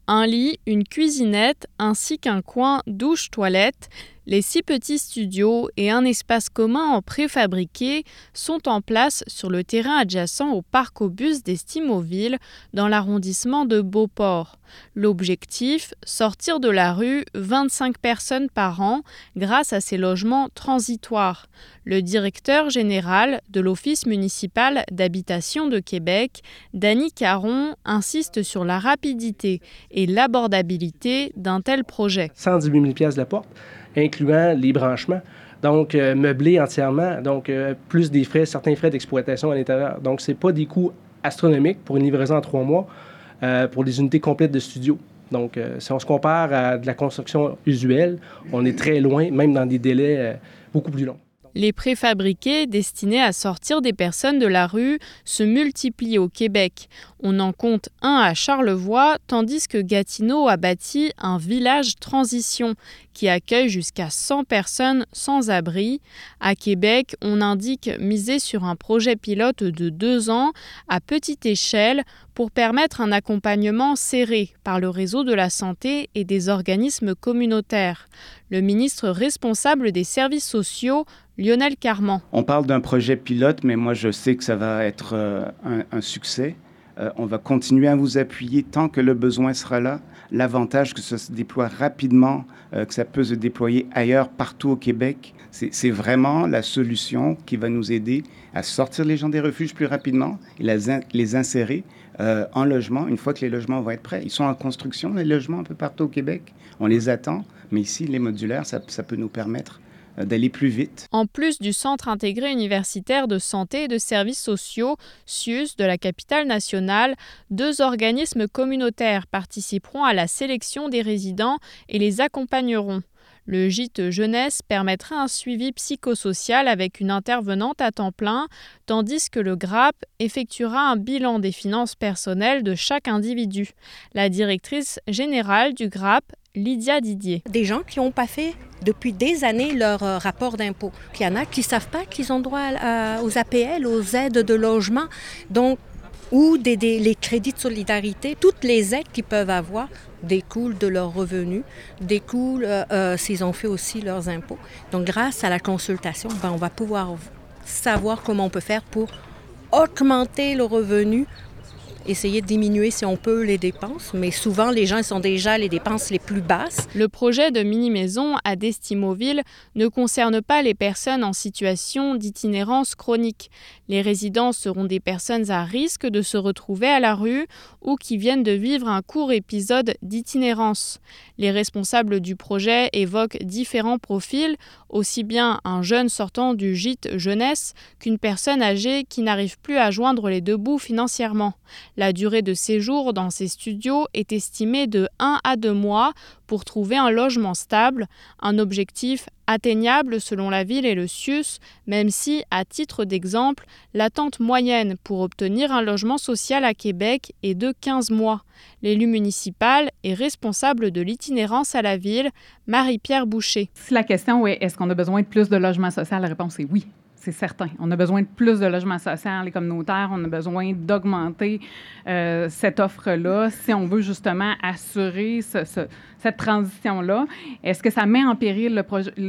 Un lit, une cuisinette ainsi qu'un coin douche-toilette. Les 6 petits studios et un espace commun en préfabriqué sont en place sur le terrain adjacent au parc aux bus d'Estimoville dans l'arrondissement de Beauport. L'objectif, sortir de la rue 25 personnes par an grâce à ces logements transitoires. Le directeur général de l'Office municipal d'habitation de Québec, Dany Caron, insiste sur la rapidité et l'abordabilité d'un tel projet. 118 000 $ de la porte, incluant les branchements, donc meublé entièrement, donc plus des frais, certains frais d'exploitation à l'intérieur. Donc, ce n'est pas des coûts astronomiques pour une livraison en 3 mois pour des unités complètes de studio. Donc, si on se compare à de la construction usuelle, on est très loin, même dans des délais beaucoup plus longs. Les préfabriqués destinés à sortir des personnes de la rue se multiplient au Québec. On en compte un à Charlevoix, tandis que Gatineau a bâti un village transition qui accueille jusqu'à 100 personnes sans abri. À Québec, on indique miser sur un projet pilote de 2 ans à petite échelle pour permettre un accompagnement serré par le réseau de la santé et des organismes communautaires. Le ministre responsable des services sociaux, Lionel Carman. On parle d'un projet pilote, mais moi je sais que ça va être un succès. On va continuer à vous appuyer tant que le besoin sera là. L'avantage que ça se déploie rapidement, que ça peut se déployer ailleurs, partout au Québec, c'est vraiment la solution qui va nous aider à sortir les gens des refuges plus rapidement et les insérer en logement une fois que les logements vont être prêts. Ils sont en construction, les logements un peu partout au Québec. On les attend, mais ici, les modulaires, ça peut nous permettre d'aller plus vite. En plus du Centre intégré universitaire de santé et de services sociaux, CIUS, de la capitale nationale, 2 organismes communautaires participeront à la sélection des résidents et les accompagneront. Le gîte jeunesse permettra un suivi psychosocial avec une intervenante à temps plein, tandis que le GRAP effectuera un bilan des finances personnelles de chaque individu. La directrice générale du GRAP, Lydia Didier. Des gens qui n'ont pas fait depuis des années leur rapport d'impôt. Il y en a qui ne savent pas qu'ils ont droit aux APL, aux aides de logement, donc, ou les crédits de solidarité. Toutes les aides qu'ils peuvent avoir découlent de leurs revenus, découlent s'ils ont fait aussi leurs impôts. Donc, grâce à la consultation, on va pouvoir savoir comment on peut faire pour augmenter le revenu, essayer de diminuer si on peut les dépenses, mais souvent les gens sont déjà les dépenses les plus basses. Le projet de mini-maison à Destimoville ne concerne pas les personnes en situation d'itinérance chronique. Les résidents seront des personnes à risque de se retrouver à la rue ou qui viennent de vivre un court épisode d'itinérance. Les responsables du projet évoquent différents profils, aussi bien un jeune sortant du gîte jeunesse qu'une personne âgée qui n'arrive plus à joindre les 2 bouts financièrement. La durée de séjour dans ces studios est estimée de 1 à 2 mois pour trouver un logement stable, un objectif atteignable selon la ville et le CIUS, même si, à titre d'exemple, l'attente moyenne pour obtenir un logement social à Québec est de 15 mois. L'élu municipal est responsable de l'itinérance à la ville, Marie-Pierre Boucher. Si la question est « est-ce qu'on a besoin de plus de logements sociaux ?» la réponse est oui. C'est certain. On a besoin de plus de logements sociaux, les communautaires. On a besoin d'augmenter cette offre-là si on veut justement assurer cette transition-là. Est-ce que ça met en péril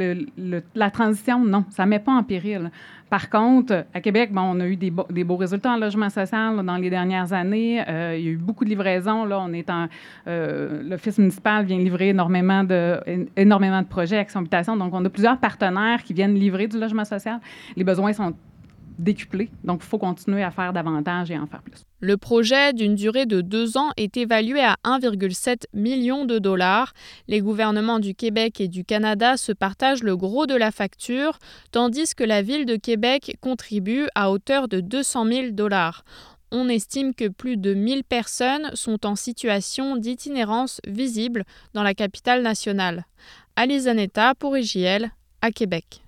la transition? Non, ça ne met pas en péril. Par contre, à Québec, on a eu des beaux résultats en logement social dans les dernières années. Il y a eu beaucoup de livraisons. Là, l'Office municipal vient livrer énormément de projets Action Habitation. Donc, on a plusieurs partenaires qui viennent livrer du logement social. Les besoins sont décuplés. Donc, il faut continuer à faire davantage et en faire plus. Le projet, d'une durée de 2 ans, est évalué à 1,7 million de dollars. Les gouvernements du Québec et du Canada se partagent le gros de la facture, tandis que la ville de Québec contribue à hauteur de 200 000 $. On estime que plus de 1000 personnes sont en situation d'itinérance visible dans la capitale nationale. Alice Zanetta pour IJL, à Québec.